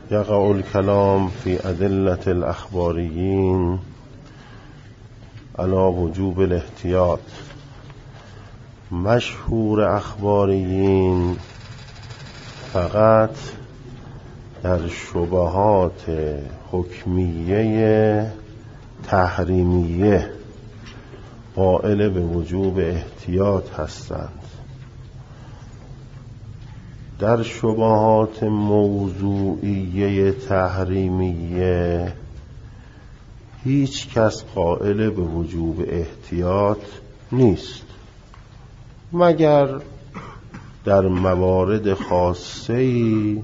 یقع الکلام فی ادلة الاخباریین علی وجوب الاحتیاط. مشهور اخباریین فقط در شبهات حکمیه تحریمیه قائل به وجوب احتیاط هستند. در شبهات موضوعیه تحریمیه هیچ کس قائل به وجوب احتیاط نیست، مگر در موارد خاصه‌ای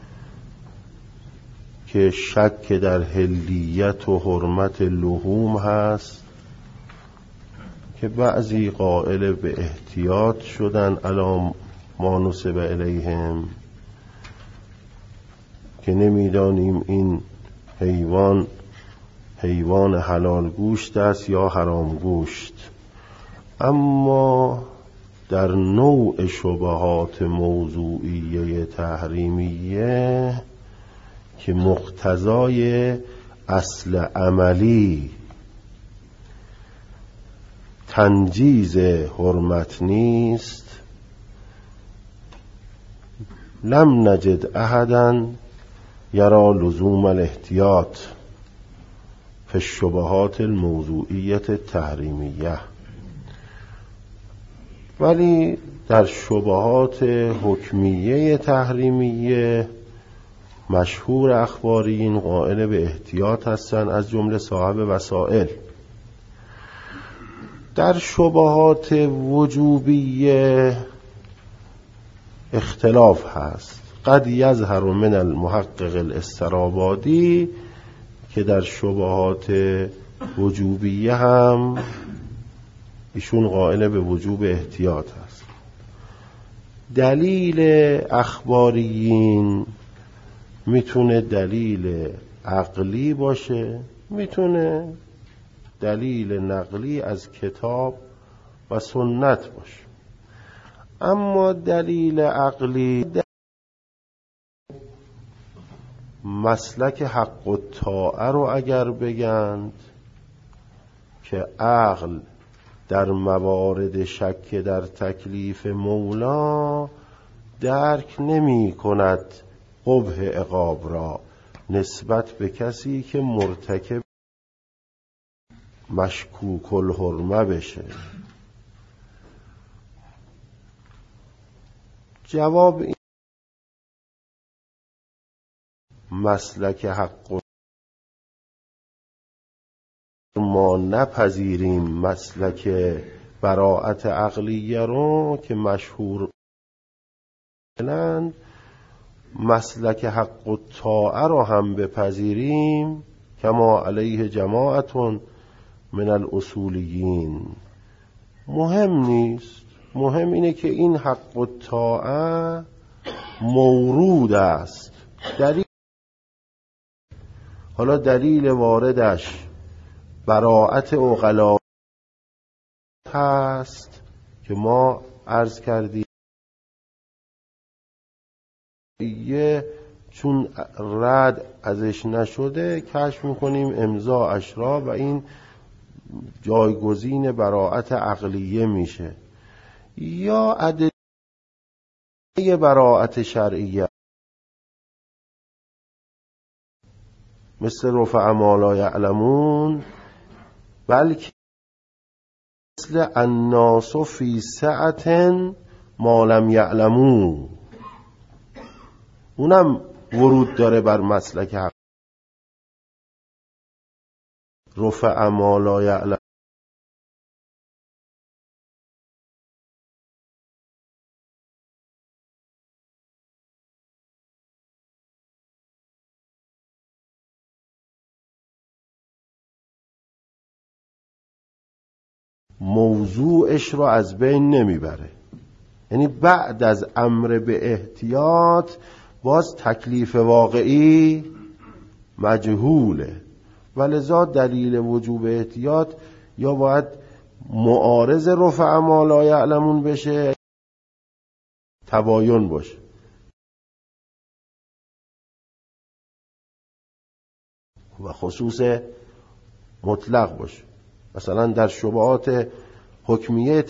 که شک در حلیت و حرمت لحوم هست که بعضی قائل به احتیاط شدن علی ما نسب الیهم، که نمیدانیم این حیوان حلال گوشت است یا حرام گوشت. اما در نوع شبهات موضوعیه تحریمیه که مقتضای اصل عملی تنجیز حرمت نیست، لم نجد احدا یرا لزوم الاحتیاط فی الشبهات الموضوعیه التحریمیه. ولی در شبهات حکمیه تحریمیه مشهور اخباریین قائل به احتیاط هستند، از جمله صاحب وسائل. در شبهات وجوبیه اختلاف هست. قد یظهر من المحقق الاسترابادی که در شبهات وجوبیه هم ایشون قائل به وجوب احتیاط هست. دلیل اخباریین میتونه دلیل عقلی باشه، میتونه دلیل نقلی از کتاب و سنت باشه. اما دلیل عقلی مسلک حق الطاعه رو اگر بگند که عقل در موارد شک در تکلیف مولا درک نمی کند قبح عقاب را نسبت به کسی که مرتکب مشکوک الحرمه بشه. جواب این مسلک حق ما نپذیریم مسلک براءت عقلیه رو که مشهور بلند، مسلک حق الطاعه رو هم بپذیریم کما علیه جماعتون من الاصولیین. مهم نیست، مهم اینه که این حق الطاعه مورود است. حالا دلیل واردش براءت عقلا هست که ما عرض کردیم چون رد ازش نشده کشف میکنیم امضا اشرا و این جایگزین براءت عقلیه میشه. یا ادله براءت شرعیه مثل رفع ما لا یعلمون، بلکه مثل الناس فی سعة ما لم یعلمون، اونم ورود داره بر مسلک حق. رفع ما لا یعلمون موضوعش رو از بین نمیبره. یعنی بعد از امر به احتیاط باز تکلیف واقعی مجهوله، ولذا دلیل وجوب احتیاط یا باید معارض رفع ما لا یعلمون بشه، تباین باشه. و خصوص مطلق باشه. مثلا در شبهات حکمیه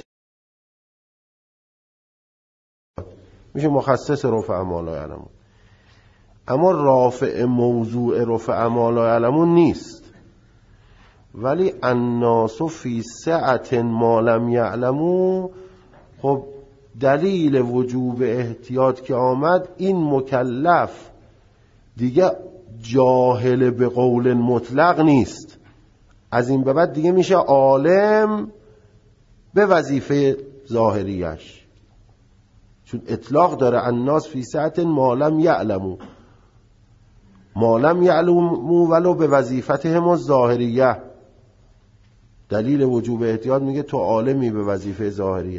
میشه مخصص رفع ما لا یعلمون، اما رافع موضوع رفع ما لا یعلمون نیست. ولی الناس فی سعة ما لم یعلمون، خب دلیل وجوب احتیاط که آمد، این مکلف دیگه جاهل به قول مطلق نیست، از این به بعد دیگه میشه عالم به وظیفه ظاهریش، چون اطلاق داره الناس فی سعة ما لم یعلمون، ما لم یعلمون ولو به وظیفتهم الظاهریه. دلیل وجوب احتیاط میگه تو عالمی به وظیفه ظاهریه.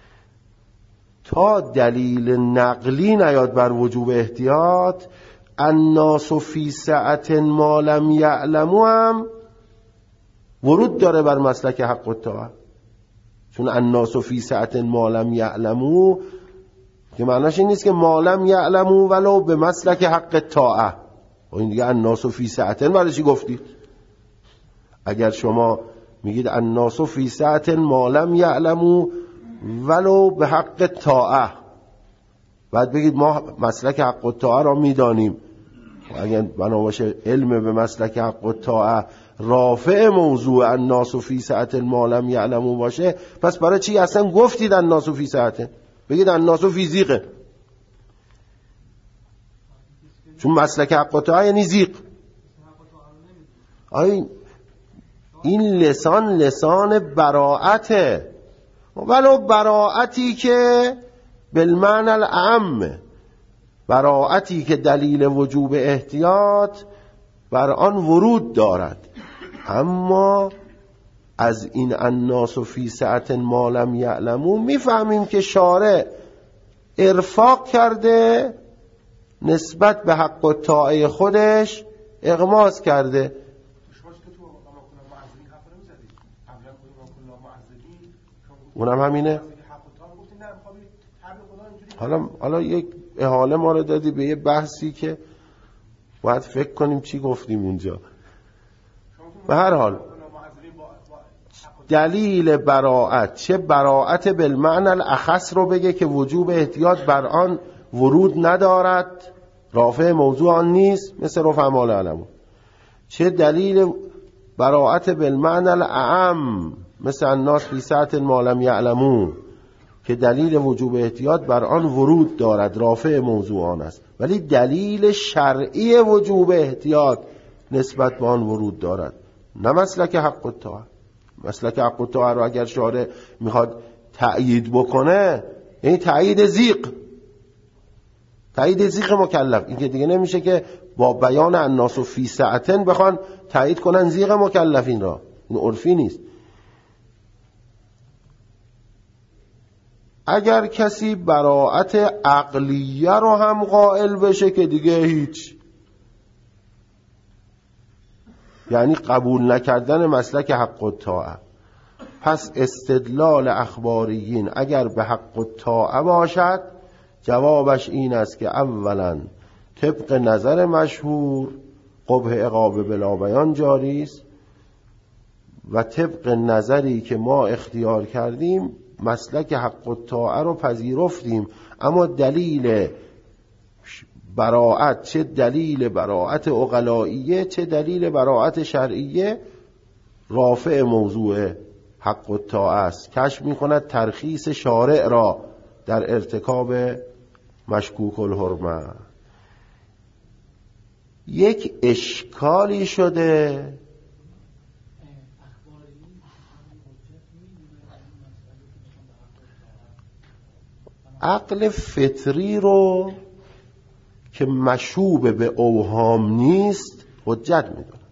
تا دلیل نقلی نیاد بر وجوب احتیاط، الناس فی سعة ما لم یعلموا هم ورود داره بر مسلک حق الطاعه، چون الناس فی سعة ما لم یعلموا که معناش این نیست که ما لم یعلموا ولو به مسلک حق الطاعه. و این دیگه الناس فی سعة برای چی گفتید؟ اگر شما میگید الناس فی سعة ما لم یعلموا ولو به حق الطاعه، بعد بگید ما مسلک حق الطاعه را میدانیم، اگر بنا باشه علم به مسلک حق الطاعه رافع موضوع الناس فی سعة ما لم یعلموا باشه، پس برای چی اصلا گفتید الناس فی سعة؟ بگید الناس فی ضیق، چون مسلک حق الطاعه یعنی ضیق. این لسان براعته، ولو براعتی که بالمعنی الاعم، براعتی که دلیل وجوب احتیاط بر آن ورود دارد. اما از این الناس فی سعة ما لم یعلموا میفهمیم که شارع ارفاق کرده، نسبت به حق الطاعه خودش اغماض کرده. اونم همینه. حالا یک احاله ما رو دادی به یه بحثی که باید فکر کنیم چی گفتیم اونجا. به هر حال دلیل براعت، چه براعت بالمعنی الاخص رو بگه که وجوب احتیاط بر آن ورود ندارد، رافع موضوع آن نیست، مثل رفع ما لا یعلمون، چه دلیل براعت بالمعنی الاعم مثل الناس فی سعة ما لم یعلمون که دلیل وجوب احتیاط بر آن ورود دارد، رافع موضوع آن است، ولی دلیل شرعی وجوب احتیاط نسبت به آن ورود دارد، نه مسلک حق الطاعه. مسلک حق الطاعه رو اگر شارع میخواد تأیید بکنه، یعنی تأیید ضیق، تأیید ضیق مکلف. این که دیگه نمیشه که با بیان الناس فی سعة بخوان تأیید کنن ضیق مکلفین را، این عرفی نیست. اگر کسی براعت عقلیه رو هم قائل بشه که دیگه هیچ، یعنی قبول نکردن مسلک حق الطاعه، پس استدلال اخباریین اگر به حق الطاعه باشد جوابش این است که اولا طبق نظر مشهور قبح عقاب بلا بیان جاری است و طبق نظری که ما اختیار کردیم مسلک حق الطاعه رو پذیرفتیم، اما دلیل براعت، چه دلیل براعت عقلائیه چه دلیل براعت شرعیه، رافع موضوع حق الطاعه است، کشف می‌کند ترخیص شارع را در ارتکاب مشکوک الحرمه. یک اشکالی شده عقل فطری رو که مشوب به اوهام نیست حجت میدونه.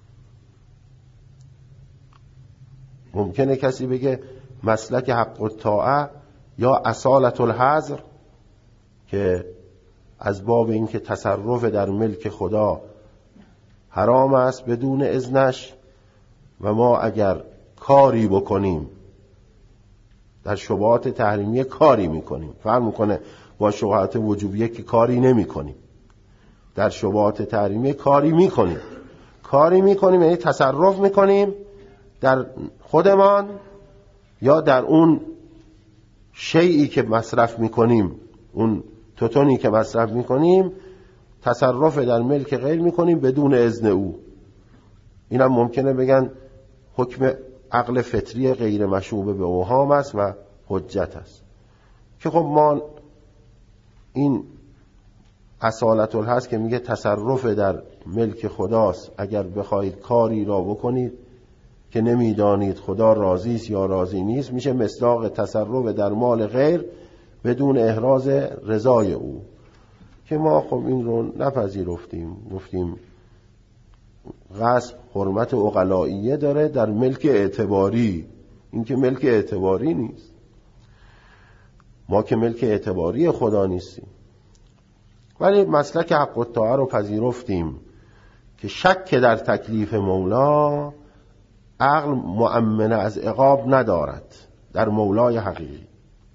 ممکنه کسی بگه مسلک حق الطاعه یا اصالت الحظر که از باب این که تصرف در ملک خدا حرام است بدون اذنش و ما اگر کاری بکنیم در شبهات تحریمیه کاری میکنیم، فرق میکنه با شبهات وجوبیه که کاری نمیکنیم، در شبهات تحریمیه کاری میکنیم، کاری میکنیم، یعنی تصرف میکنیم در خودمان یا در اون شیئی که مصرف میکنیم، اون توتونی که مصرف میکنیم، تصرف در ملک غیر میکنیم بدون اذن او. اینم ممکنه بگن حکم عقل فطری غیر مشوبه به اوهام است و حجت است، که خب ما این اصالت الهست که میگه تصرف در ملک خداست، اگر بخواید کاری را بکنید که نمیدانید خدا راضی است یا راضی نیست، میشه مصداق تصرف در مال غیر بدون احراز رضای او، که ما خب این رو نپذیرفتیم. گفتیم غصب حرمت عقلائیه داره در ملک اعتباری، این که ملک اعتباری نیست، ما که ملک اعتباری خدا نیستیم. ولی مسلک حق الطاعه رو پذیرفتیم که شک در تکلیف مولا عقل مؤمن از عقاب ندارد در مولای حقیقی.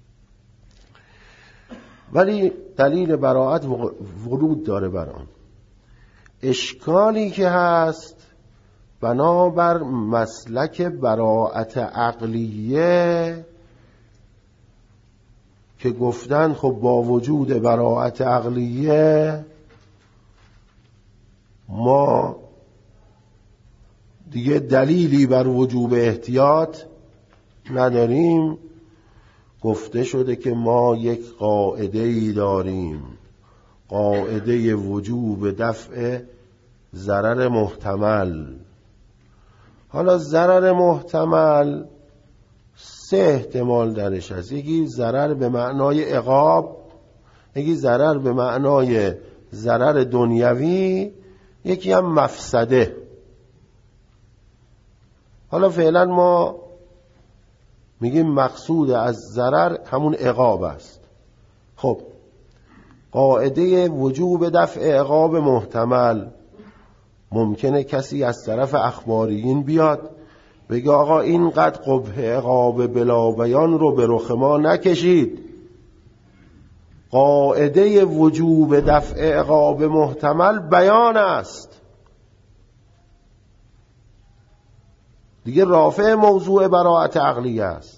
ولی دلیل براءت ورود داره بر آن. اشکالی که هست بنابر مسلک براءت عقلیه که گفتن خب با وجود براءت عقلیه ما دیگه دلیلی بر وجوب احتیاط نداریم. گفته شده که ما یک قاعده‌ای داریم، قاعده وجوب دفع ضرر محتمل. حالا ضرر محتمل سه احتمال درش هست، یکی ضرر به معنای عقاب، یکی ضرر به معنای ضرر دنیوی، یکی هم مفسده. حالا فعلا ما میگیم مقصود از ضرر همون عقاب است. خب قاعده وجوب دفع عقاب محتمل، ممکنه کسی از طرف اخباریین بیاد بگه آقا اینقدر قبح عقاب بلا بیان رو به رخ ما نکشید، قاعده وجوب دفع عقاب محتمل بیان است. دیگه رافع موضوع براءت عقلیه است.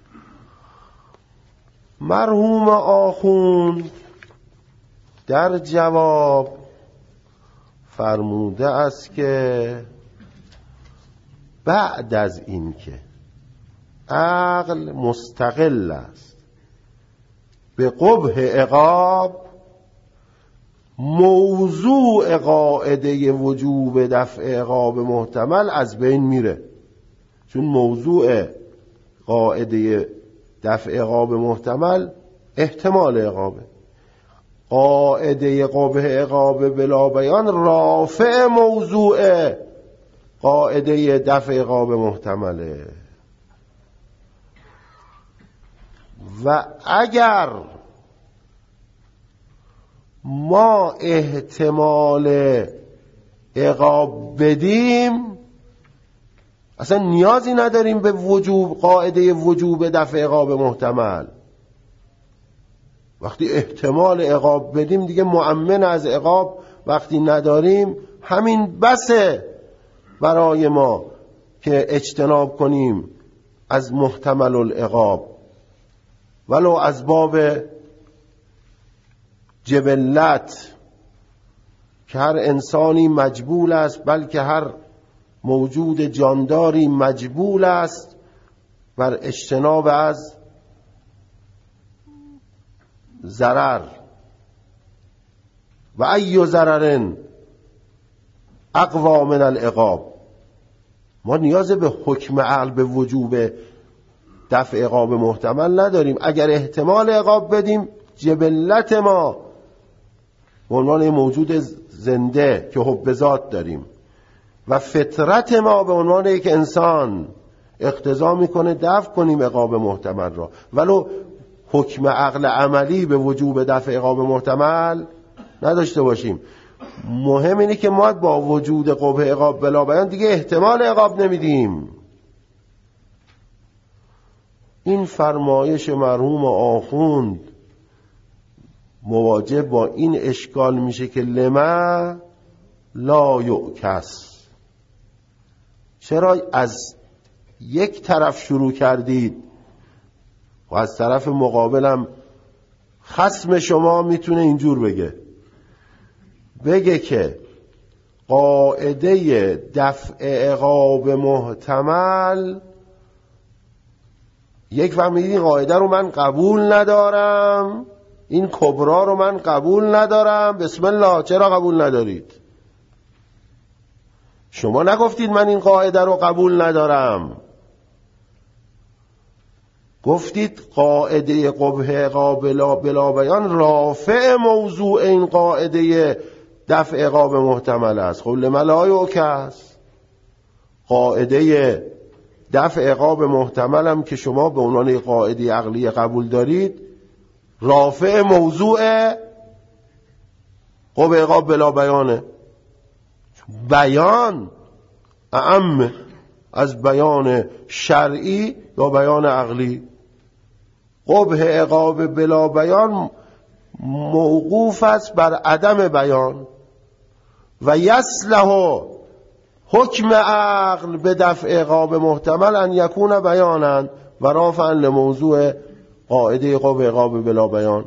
مرحوم آخوند در جواب فرموده است که بعد از این که عقل مستقل است به قبح عقاب، موضوع قاعده وجوب دفع عقاب محتمل از بین میره، چون موضوع قاعده دفع عقاب محتمل احتمال عقابه. قاعده قبح عقاب بلا بیان رافع موضوع قاعده دفع عقاب محتمله. و اگر ما احتمال عقاب بدیم اصلا نیازی نداریم به وجوب قاعده وجوب دفع عقاب محتمل. وقتی احتمال عقاب بدیم دیگه مؤمن از عقاب وقتی نداریم، همین بسه برای ما که اجتناب کنیم از محتمل العقاب، ولو از باب جبلت که هر انسانی مجبول است، بلکه هر موجود جانداری مجبول است بر اجتناب از ضرر. و ای ضرر اقوا من العقاب. ما نیاز به حکم عقل به وجوب دفع عقاب محتمل نداریم. اگر احتمال عقاب بدیم، جبلت ما به عنوان موجود زنده که حب ذات داریم و فطرت ما به عنوان یک انسان اقتضا میکنه دفع کنیم عقاب محتمل را، ولو حکم عقل عملی به وجوب دفع عقاب محتمل نداشته باشیم. مهم اینه که ما با وجود قبح عقاب بلا بیان دیگه احتمال عقاب نمیدیم. این فرمایش مرحوم آخوند مواجه با این اشکال میشه که لما لا یعکس، چرا از یک طرف شروع کردید و از طرف مقابلم خصم شما میتونه اینجور بگه که قاعده دفع عقاب محتمل، یک فهمیدید این قاعده رو من قبول ندارم، این کبرا رو من قبول ندارم. بسم الله، چرا قبول ندارید؟ شما نگفتید من این قاعده رو قبول ندارم، گفتید قاعده قبح عقاب بلا بیان رافع موضوع این قاعده دفع عقاب محتمل است. خب لملای اوکس قاعده دفع عقاب محتمل هم که شما به عنوان قاعده عقلی قبول دارید رافع موضوع قبح عقاب بلا بیانه. بیان اعم از بیان شرعی یا بیان عقلی. قبح عقاب بلا بیان موقوف است بر عدم بیان و یصلح حکم عقل به دفع عقاب محتمل ان یکون بیانا و رافعا لموضوع قاعده قبح عقاب بلا بیان.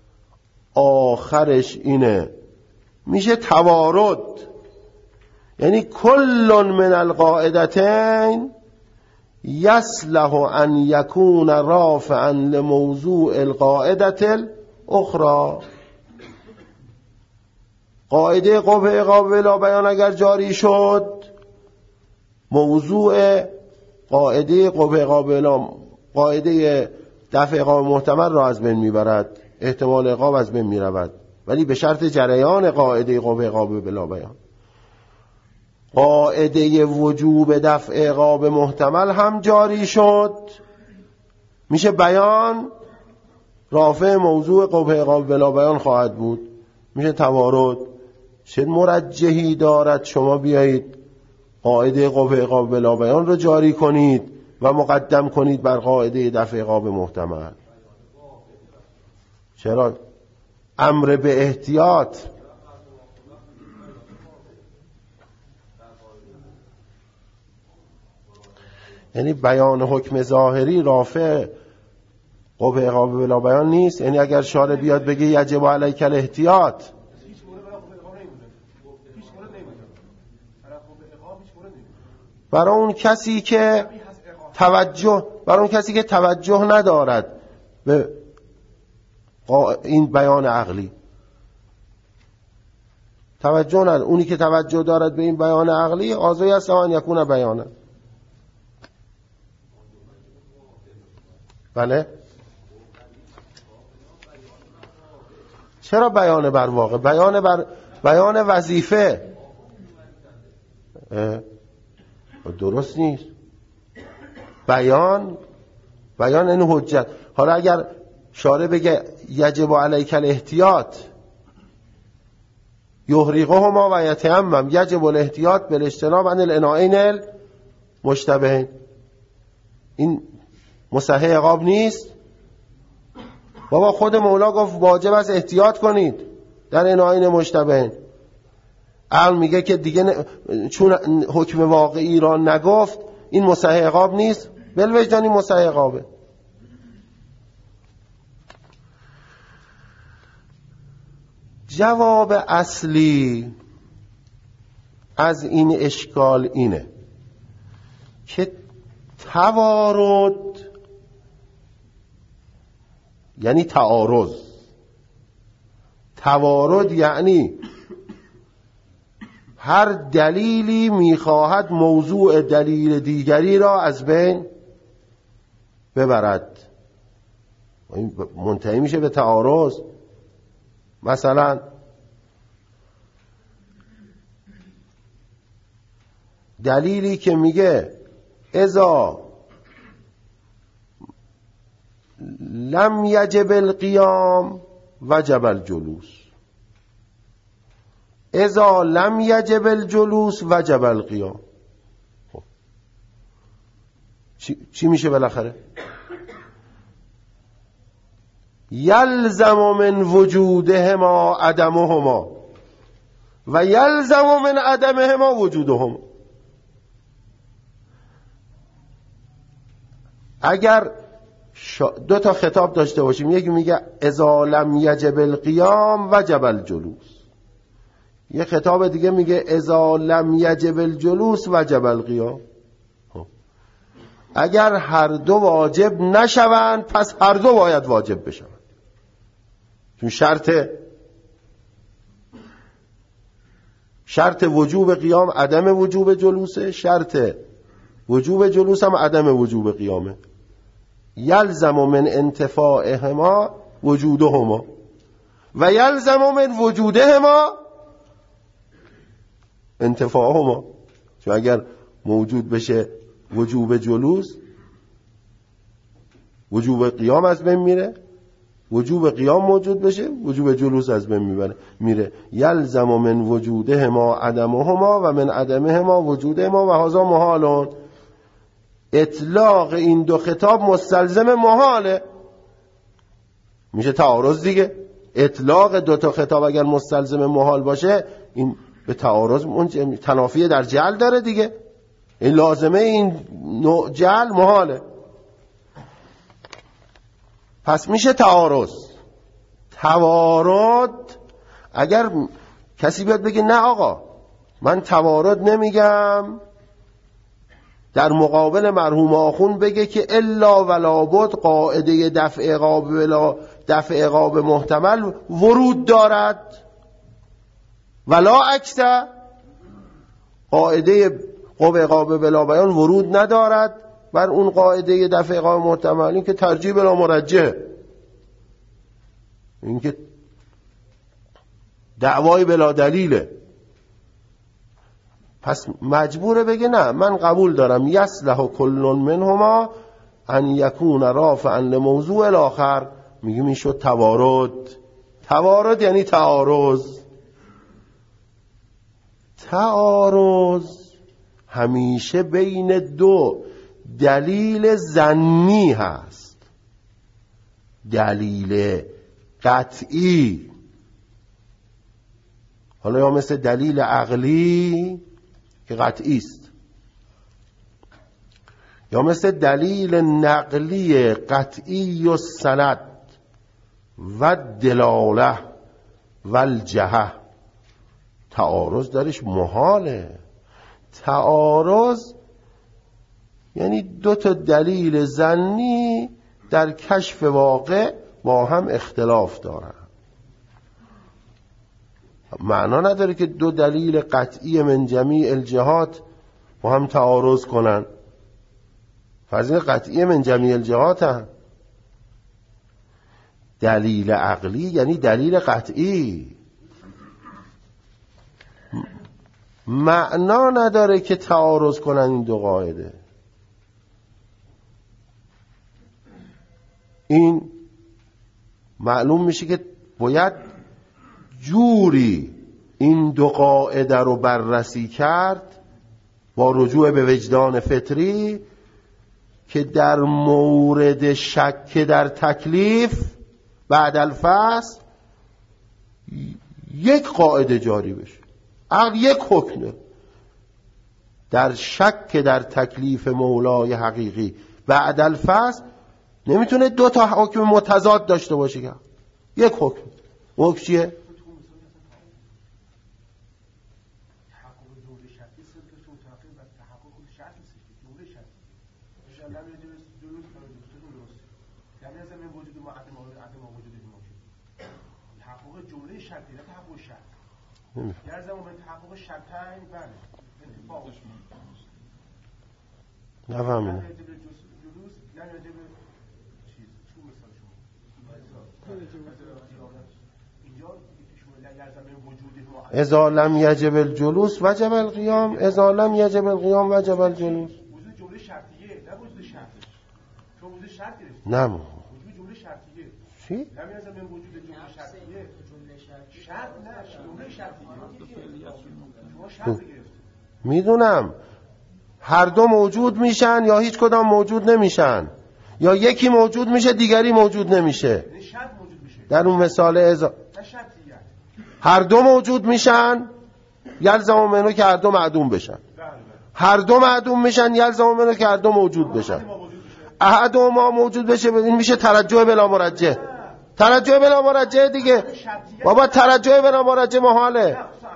آخرش اینه، میشه توارد، یعنی کل من القاعدتین یصلح ان یکون رافعا لموضوع القاعده الاخرى. قاعده قبح عقاب بلا بیان اگر جاری شد، موضوع قاعده قبح عقاب بلا، قاعده دفع عقاب محتمل را از بین میبرد، احتمال عقاب از بین میرود، ولی به شرط جریان قاعده قبح عقاب بلا بیان. قاعده وجوب دفع عقاب محتمل هم جاری شد، میشه بیان رافع موضوع قبح عقاب بلا بیان خواهد بود، میشه توارد. چه مرجحی دارد شما بیایید قاعده قبح عقاب بلا بیان رو جاری کنید و مقدم کنید بر قاعده دفع عقاب محتمل؟ چرا؟ امر به احتیاط. یعنی بیان حکم ظاهری رافع قبح عقاب بلا بیان نیست. یعنی اگر شارع بیاد بگه یجب علیک الاحتیاط، برای اون کسی که توجه ندارد به این بیان عقلی، توجه ندارد، اونی که توجه دارد به این بیان عقلی آزوی است ان یکون بیانه. بله، چرا بیان بر واقع؟ بیان وظیفه درست نیست. بیان این حجت. حالا اگر شارع بگه یجب علیک الاحتیاط یحرقهما و یتیمم، یجب الاحتیاط بالاجتناب عن الاناءین المشتبهین، این مصحح عقاب نیست؟ بابا خود مولا گفت واجب است احتیاط کنید در اناءین مشتبهین. عقل میگه که دیگه چون حکم واقعی را نگفت این مصحح عقاب نیست، بالوجدان این مصحح عقابه. جواب اصلی از این اشکال اینه که توارد یعنی تعارض. توارد یعنی هر دلیلی میخواهد موضوع دلیل دیگری را از بین ببرد، این منتهی میشه به تعارض. مثلا دلیلی که میگه اذا لم یجب القیام وجب الجلوس، اذا لم یجب الجلوس وجب القیام. چی میشه بالاخره؟ یلزم من وجودهما عدمهما و یلزم من عدمهما وجودهما. اگر دو تا خطاب داشته باشیم، یکی میگه اذا لم یجب القیام وجب الجلوس، یه خطاب دیگه میگه اذا لم یجب الجلوس وجب القیام. اگر هر دو واجب نشوند پس هر دو باید واجب بشوند، چون شرط وجوب قیام عدم وجوب جلوسه، شرط وجوب جلوس هم عدم وجوب قیامه. یلزم من انتفاعهما وجودهما و یلزم من وجودهما انتفاعهما، چون اگر موجود بشه وجوب جلوس، وجوب قیام از بین میره، وجوب قیام موجود بشه وجوب جلوس از بین میره. یلزم من وجودهما عدمهما و من عدمهما وجودهما و هذا محالون. اطلاق این دو خطاب مستلزم محاله، میشه تعارض دیگه. اطلاق دو تا خطاب اگر مستلزم محال باشه این به تعارض تنافی در جعل داره دیگه، این لازمه این نوع جعل محاله، پس میشه تعارض. توارد اگر کسی بیاد بگه نه آقا من توارد نمیگم، در مقابل مرحوم آخون بگه که الا ولا بد قاعده دفع عقاب محتمل ورود دارد، ولا اکثر قاعده قوه عقاب بلا بیان ورود ندارد بر اون قاعده دفع عقاب محتمل. این که ترجیح بلا مرجح، این که دعوای بلا دلیله. پس مجبوره بگه نه من قبول دارم یصلح کل منهما ان یکون رافعا لموضوع الاخر. میگه میشد توارد. توارد یعنی تعارض. تعارض همیشه بین دو دلیل ظنی هست، دلیل قطعی، حالا یا مثل دلیل عقلی که قطعی است، یا مثل دلیل نقلی قطعی و سند و دلاله و الجهه. تعارض درش محاله. تعارض یعنی دو تا دلیل ظنی در کشف واقع با هم اختلاف دارن. معنا نداره که دو دلیل قطعی من جمیع الجهات با هم تعارض کنن. فرض قطعی من جمیع الجهات هم. دلیل عقلی یعنی دلیل قطعی. معنا نداره که تعارض کنن این دو قاعده. این معلوم میشه که باید جوری این دو قاعده رو بررسی کرد با رجوع به وجدان فطری که در مورد شک در تکلیف بعد الفصل یک قاعده جاری بشه. عقل یک حکم در شک در تکلیف مولای حقیقی بعد الفصل نمیتونه دو تا حکم متضاد داشته باشه که یک حکم. حکم چیه؟ در زمان تحقق شرطین بله اتفاقش نفهمیدم. اذا لم یجب الجلوس وجب القیام، اذا لم یجب القیام وجب الجلوس. وجود جمله شرطیه نه وجود شرطش. چون وجود شرط گرفت. نه وجود جمله شرطیه. چی؟ لم یجب وجود جمله شرطیه. شرط نه جمله شرطیه. شما شرط گرفت. میدونم هر دو موجود میشن یا هیچ کدام موجود نمیشن، یا یکی موجود میشه دیگری موجود نمیشه. شرط موجود میشه. در اون مثال هر دو موجود میشن یلزم منو که هر دو معدوم بشن. هر دو معدوم میشن یلزم منو که هر دو موجود بشن. احد و ما موجود بشه این میشه ترجح بلا مرجح. ترجح بلا مرجح دیگه بابا، ترجح بلا مرجح محاله.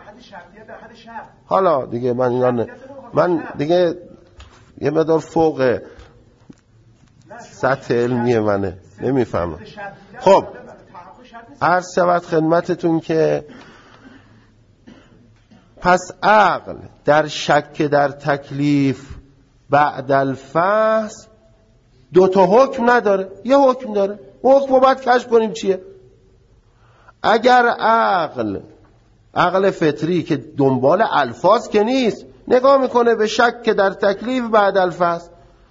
حالا دیگه من دیگه یه مقدار فوق سطح علمی منه، نمیفهمم. خب عرض شود خدمتتون که پس عقل در شک در تکلیف بعد الفحص دو تا حکم نداره، یه حکم داره. حکم رو باید کشف کنیم چیه. اگر عقل فطری که دنبال الفاظ که نیست، نگاه میکنه به شک در تکلیف بعد الفحص،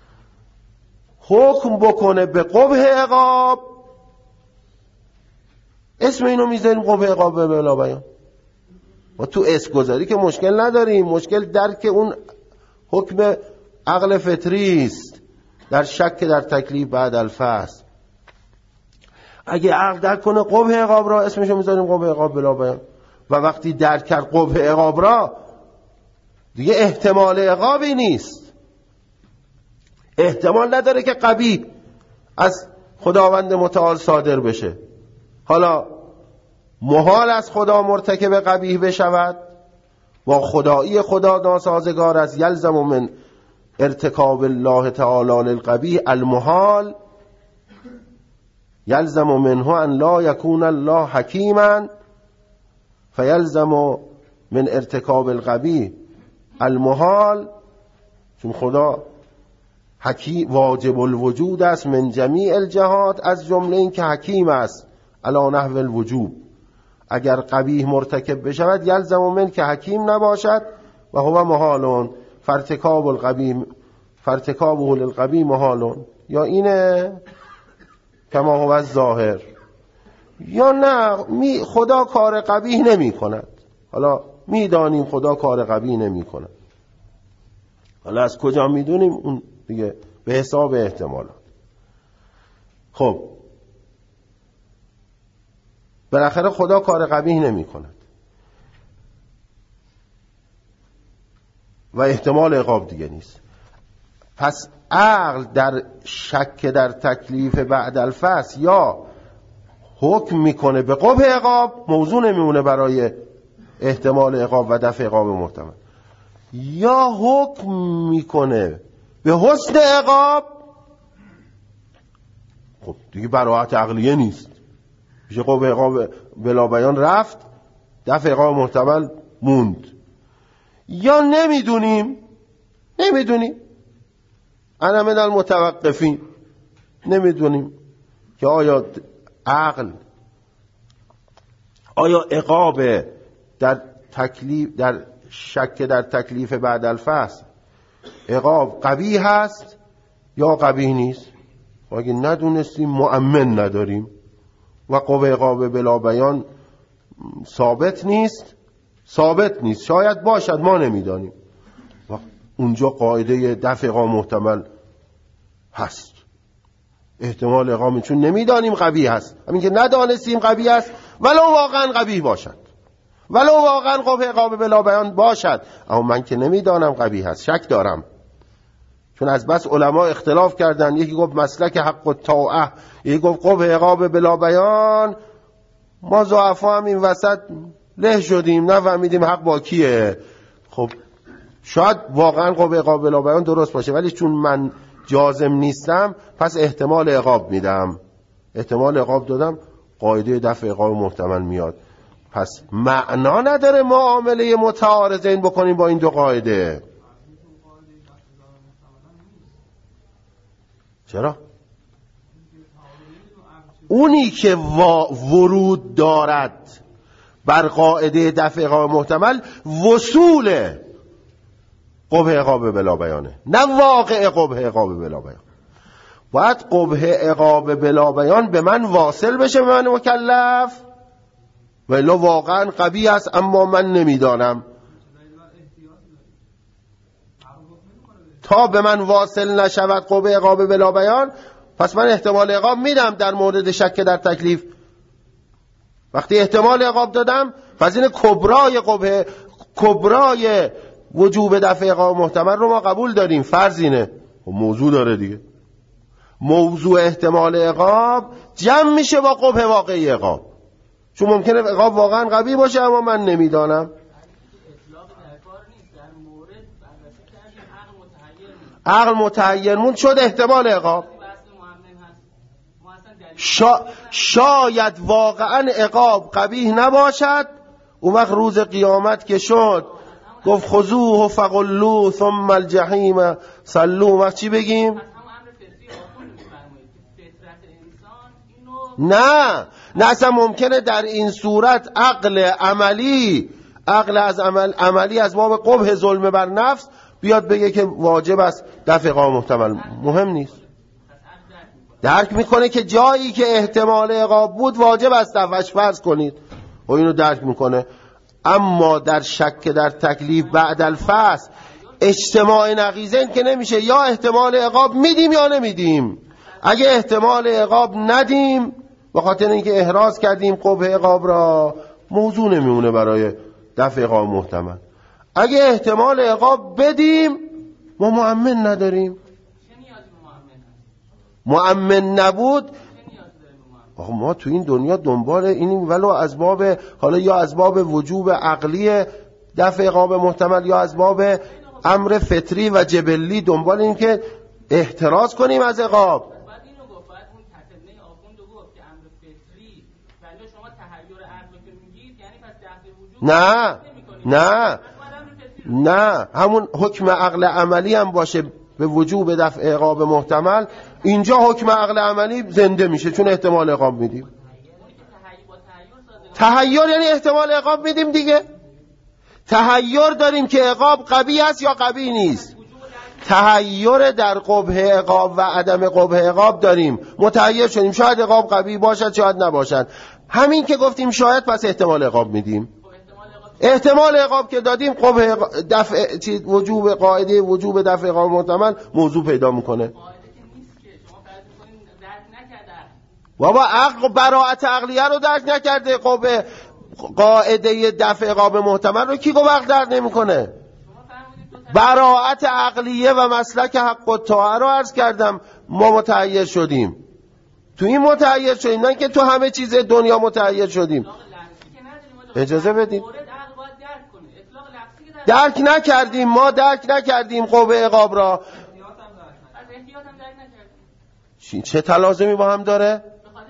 حکم بکنه به قبح عقاب، اسم اینو میذاریم قبح عقاب بلا بیان. ما تو اسم گذاری که مشکل نداریم، مشکل درک اون حکم عقل فطری است در شک در تکلیف بعد الفحص. اگه عقل درک کنه قبح عقاب را، اسمشو میذاریم قبح عقاب بلا بیان. و وقتی درک کرد قبح عقاب را، دیگه احتمال عقابی نیست، احتمال نداره که قبیح از خداوند متعال صادر بشه. حالا محال از خدا مرتکب قبیح بشود، با خدایی خدا ناسازگار است. یلزم من ارتکاب الله تعالی للقبیح المحال، یلزم منه ان لا یکون الله حکیما فیلزم من ارتکاب القبیح المحال. چون خدا حکیم واجب الوجود است من جمیع الجهات، از جمله این که حکیم است علی نحو الوجوب. اگر قبیح مرتکب بشود یلزم من که حکیم نباشد و هو محالون فارتکابه للقبیح محالون. یا اینه کما هو الظاهر، یا نه خدا کار قبیح نمی کند. حالا میدانیم خدا کار قبیح نمی کند، حالا از کجا میدونیم؟ اون دیگه به حساب احتمالات. خب بالاخره خدا کار قبیح نمی کند و احتمال عقاب دیگه نیست. پس عقل در شک در تکلیف بعد الفحص یا حکم میکنه به قبح عقاب، موضوع نمیمونه برای احتمال عقاب و دفع عقاب محتمل، یا حکم میکنه به حسن عقاب. خب دیگه براحت عقلیه نیست، میشه قبح عقاب بلا بیان رفت، دفع عقاب محتمل موند. یا نمیدونیم انا من المتوقفین، نمیدونیم که آیا عقاب در تکلیف در شک در تکلیف بعد الفحص عقاب قبیح هست یا قبیح نیست. و اگه ندونستیم مؤمن نداریم و قبح عقاب بلا بیان ثابت نیست، شاید باشد ما نمیدانیم، و اونجا قاعده دفع عقاب محتمل هست. احتمال عقاب چون نمیدانیم قبیح هست، همین که ندانستیم قبیح هست، ولو واقعا قبیح باشد، ولو واقعا قبح عقاب بلا بیان باشد، اما من که نمیدانم قبیح هست، شک دارم. چون از بس علما اختلاف کردن، یکی گفت مسلک حق الطاعه، یکی گفت قبح عقاب بلا بیان. ما ضعفا هم این وسط له شدیم، نفهمیدیم حق با کیه. خب شاید واقعا قبح عقاب بلا بیان درست باشه، ولی چون من جازم نیستم پس احتمال عقاب میدم، احتمال عقاب دادم، قاعده دفع عقاب محتمل میاد. پس معنا نداره معامله متعارضین بکنیم با این دو قاعده. چرا؟ اونی که ورود دارد بر قاعده دفع عقاب محتمل وصول قبح عقاب بلا بیانه، نه واقع قبح عقاب بلا بیان. باید قبح عقاب بلا بیان به من واصل بشه، به من مکلف، ولی واقعا قبیح است اما من نمیدانم. تا به من واصل نشود قبح عقاب بلا بیان، پس من احتمال عقاب میدم در مورد شک در تکلیف. وقتی احتمال عقاب دادم، پس این کبرای وجوب دفع عقاب محتمل رو ما قبول داریم، فرض اینه. موضوع داره دیگه. موضوع احتمال عقاب جمع میشه با قبح واقعی عقاب، چون ممکنه عقاب واقعا قبیح باشه اما من نمیدانم. عقل متحیر مون شد احتمال عقاب. شاید واقعا عقاب قبیح نباشد، اون وقت روز قیامت که شد گفت خذوه فغلوه ثم الجحیم صلوه، وقت چی بگیم؟ نه اصلا ممکنه در این صورت عقل عملی از باب قبح ظلم بر نفس بیاد بگه که واجب است دفع عقاب محتمل، مهم نیست. درک میکنه که جایی که احتمال عقاب بود واجب است دفعش، فرض کنید، و اینو درک میکنه. اما در شک در تکلیف بعد الفصل اجتماع نقیضین که نمیشه، یا احتمال عقاب میدیم یا نمیدیم. اگه احتمال عقاب ندیم به خاطر اینکه احراز کردیم قبح عقاب را، موضوع نمیمونه برای دفع عقاب محتمل. اگه احتمال عقاب بدیم ما مؤمن نداریم. مؤمن نبود ما تو این دنیا دنبال اینیم، ولو از باب حالا یا از باب وجوب عقلی دفع عقاب محتمل یا از باب امر فطری و جبلی دنبال این که احتراز کنیم از عقاب. نه همون حکم عقل عملی هم باشه به وجوب دفع عقاب محتمل، اینجا حکم عقل عملی زنده میشه چون احتمال عقاب میدیم. تحیر یعنی احتمال عقاب میدیم دیگه. تحیر داریم که عقاب قبیح است یا قبیح نیست. تحیر در قبح عقاب و عدم قبح عقاب داریم، متحیر شدیم شاید عقاب قبیح باشد شاید نباشد. همین که گفتیم شاید، پس احتمال عقاب میدیم. احتمال عقاب که دادیم قبح دفع وجوب قاعده وجوب دفع عقاب محتمل موضوع پیدا میکنه. بابا عقل براءت عقلیه رو درک نکرده، قبح قاعده دفع عقاب محتمل رو کی گفت عقل درک نمیکنه؟ براءت عقلیه و مسلک حق الطاعه رو عرض کردم. ما متحیر شدیم، تو این متحیر شدیم، نه که تو همه چیز دنیا متحیر شدیم. اجازه بدیم. درک نکردیم، ما درک نکردیم قبح عقاب را. چه تلازمی با هم داره؟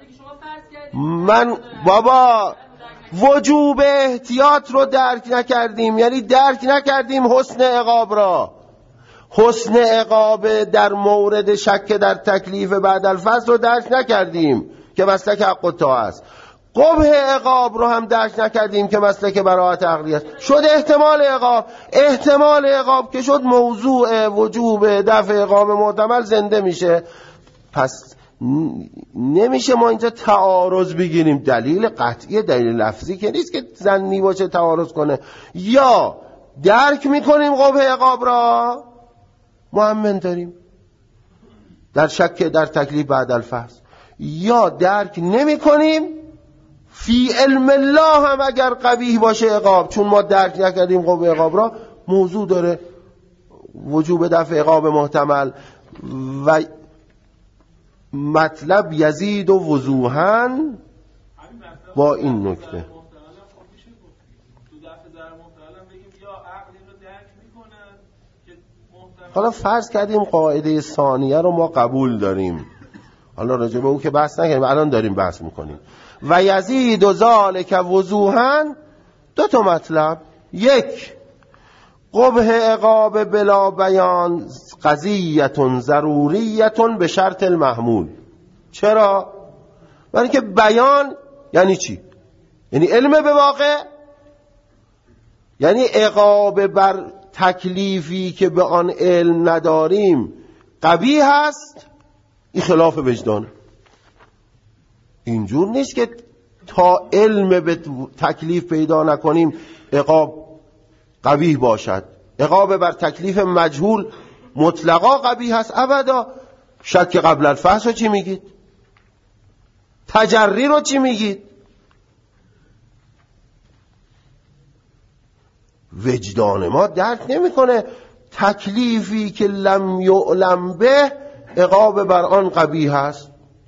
من بابا وجوب احتیاط رو درک نکردیم، یعنی درک نکردیم حسن عقاب را. حسن عقاب در مورد شک در تکلیف بعد الفصل رو درک نکردیم که مسلک حق الطاعه است. قبح عقاب رو هم درک نکردیم که مسلک براءت عقلی است. شد احتمال عقاب که شد موضوع وجوب دفع عقاب محتمل زنده میشه. پس نمیشه ما اینجا تعارض بگیریم، دلیل قطعی دلیل لفظی که نیست که ظنی باشه تعارض کنه. یا درک میکنیم قبح عقاب را، مؤمن داریم در شک در تکلیف بعد الفصل، یا درک نمیکنیم فی علم الله هم اگر قبیح باشه عقاب، چون ما درک نکردیم قبح عقاب را، موضوع داره وجوب دفع عقاب محتمل. و مطلب یزید و وضوحاً با این نکته. حالا فرض کردیم قاعده ثانیه رو ما قبول داریم، حالا راجع به او که بحث نکنیم، الان داریم بحث میکنیم. و یزید و ذالک وضوحاً دو تا مطلب. یک، قبح عقاب بلا بیان قضیه ضروریه به شرط المحمول. چرا؟ برای که بیان یعنی چی؟ یعنی علم به واقع، یعنی عقاب بر تکلیفی که به آن علم نداریم قبیح هست، این خلاف وجدان. اینجور نیست که تا علم به تکلیف پیدا نکنیم عقاب قبیح باشد. عقاب بر تکلیف مجهول مطلقا قبیح هست ابدا. شک قبل الفحص رو چی میگید؟ تجری رو چی میگید؟ وجدان ما درک نمیکنه تکلیفی که لم یعلم به عقاب بر آن قبیح است.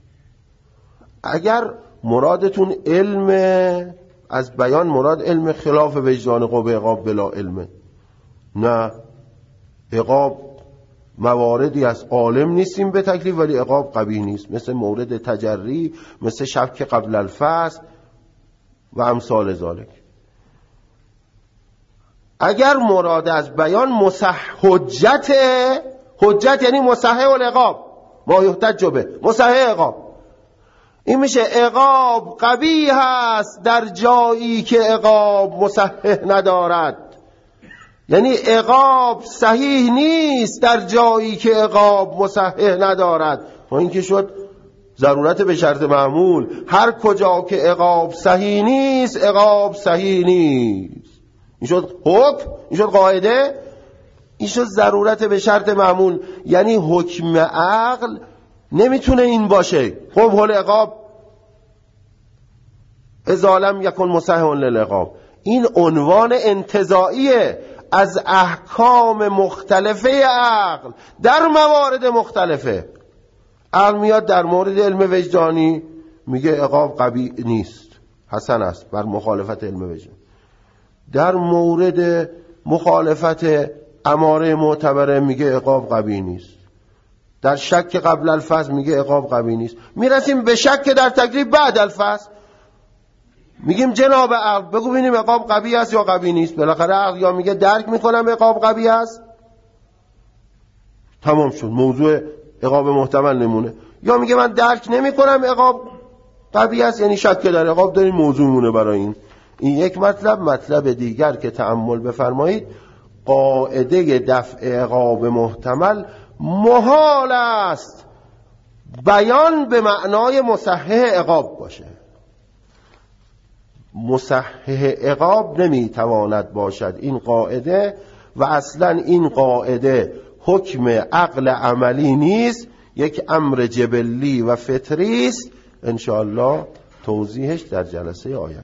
اگر مرادتون علم از بیان مراد علم خلاف وجدان قوه عقاب بلا علمه، نه، عقاب مواردی از عالم نیستیم به تکلیف ولی عقاب قبیح نیست، مثل مورد تجری، مثل شبک قبل الفصل و امثال ذالک. اگر مراد از بیان حجت یعنی مصحح العقاب، ما یحتج به مصحح عقاب، این میشه عقاب قبیح است در جایی که عقاب مصحح ندارد، یعنی عقاب صحیح نیست در جایی که عقاب مصحح ندارد. و این که شد ضرورت به شرط معمول، هر کجا که عقاب صحیح نیست عقاب صحیح نیست. این شد حکم، این شد قاعده، این شد ضرورت به شرط معمول. یعنی حکم عقل نمیتونه این باشه قبح العقاب اذا لم یکن مصحح للعقاب. این عنوان انتزاعیه از احکام مختلفه عقل در موارد مختلفه. عقل میاد در مورد علم وجدانی میگه عقاب قبیح نیست، حسن است بر مخالفت علم وجدان. در مورد مخالفت اماره معتبره میگه عقاب قبیح نیست. در شک قبل الفصل میگه عقاب قبیح نیست. میرسیم به شک در تکلیف بعد الفصل، میگیم جناب عقل بگو ببینیم عقاب قبیح است یا قبیح نیست. بالاخره عقل یا میگه درک میکنم عقاب قبیح است، تمام شد، موضوع عقاب محتمل نمونه، یا میگه من درک نمیکنم عقاب قبیح است، یعنی شک در عقاب داریم، موضوع مونه برای این یک مطلب. مطلب دیگر که تأمل بفرمایید، قاعده دفع عقاب محتمل محال است بیان به معنای مصحح عقاب باشه. مصحح عقاب نمیتواند باشد این قاعده، و اصلا این قاعده حکم عقل عملی نیست، یک امر جبلی و فطری است. انشاءالله توضیحش در جلسه آینده.